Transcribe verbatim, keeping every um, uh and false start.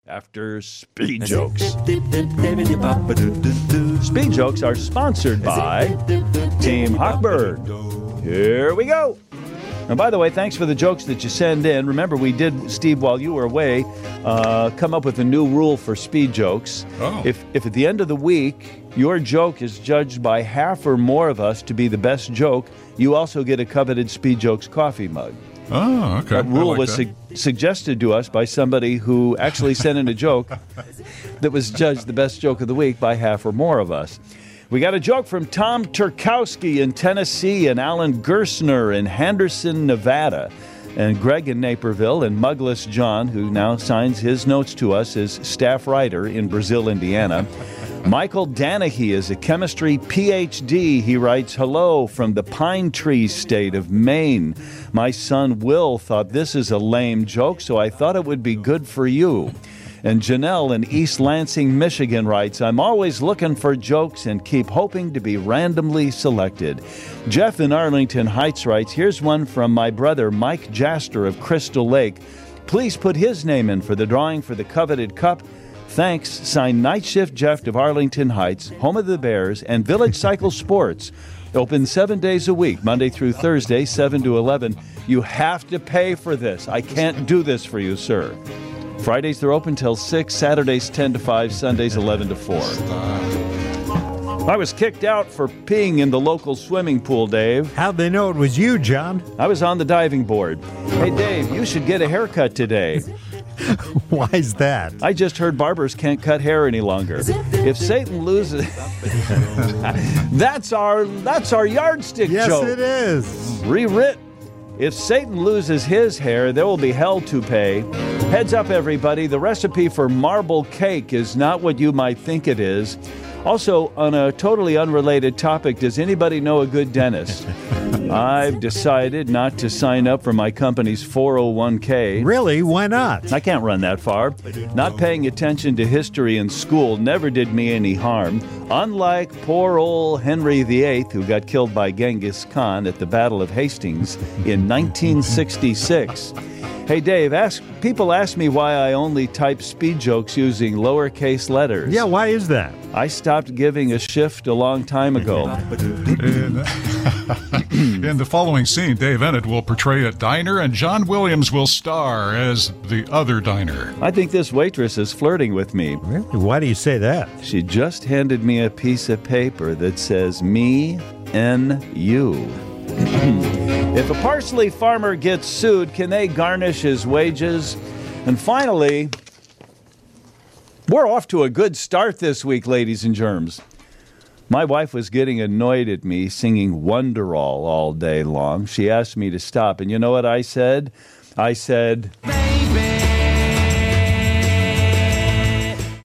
After Speed Jokes. Speed Jokes are sponsored by Team Hochberg. Here we go. And by the way, thanks for the jokes that you send in. Remember, we did, Steve, while you were away, uh, come up with a new rule for Speed Jokes. Oh. If, if at the end of the week, your joke is judged by half or more of us to be the best joke, you also get a coveted Speed Jokes coffee mug. Oh, okay. That rule like was that. su- suggested to us by somebody who actually sent in a joke that was judged the best joke of the week by half or more of us. We got a joke from Tom Turkowski in Tennessee and Alan Gersner in Henderson, Nevada, and Greg in Naperville and Mugless John, who now signs his notes to us as staff writer in Brazil, Indiana. Michael Danahy is a chemistry P H D. He writes, hello from the Pine Tree State of Maine. My son Will thought this is a lame joke, so I thought it would be good for you. And Janelle in East Lansing, Michigan writes, I'm always looking for jokes and keep hoping to be randomly selected. Jeff in Arlington Heights writes, here's one from my brother Mike Jaster of Crystal Lake. Please put his name in for the drawing for the coveted cup. Thanks, signed Night Shift Jeff of Arlington Heights, home of the Bears, and Village Cycle Sports. Open seven days a week, Monday through Thursday, seven to eleven. You have to pay for this. I can't do this for you, sir. Fridays they're open till six, Saturdays ten to five, Sundays eleven to four. I was kicked out for peeing in the local swimming pool, Dave. How'd they know it was you, John? I was on the diving board. Hey, Dave, you should get a haircut today. Why's that? I just heard barbers can't cut hair any longer. If Satan loses... that's our that's our yardstick yes, joke. Yes, it is. Rewritten. If Satan loses his hair, there will be hell to pay. Heads up, everybody. The recipe for marble cake is not what you might think it is. Also, on a totally unrelated topic, does anybody know a good dentist? I've decided not to sign up for my company's four oh one k. Really? Why not? I can't run that far. Not paying attention to history in school never did me any harm. Unlike poor old Henry the Eighth, who got killed by Genghis Khan at the Battle of Hastings in nineteen sixty-six. Hey, Dave, ask, people ask me why I only type speed jokes using lowercase letters. Yeah, why is that? I stopped giving a shift a long time ago. In, in the following scene, Dave Ennett will portray a diner and John Williams will star as the other diner. I think this waitress is flirting with me. Really? Why do you say that? She just handed me a piece of paper that says me and you. If a parsley farmer gets sued, can they garnish his wages? And finally, we're off to a good start this week, ladies and germs. My wife was getting annoyed at me singing Wonderwall all day long. She asked me to stop, and you know what I said? I said, baby.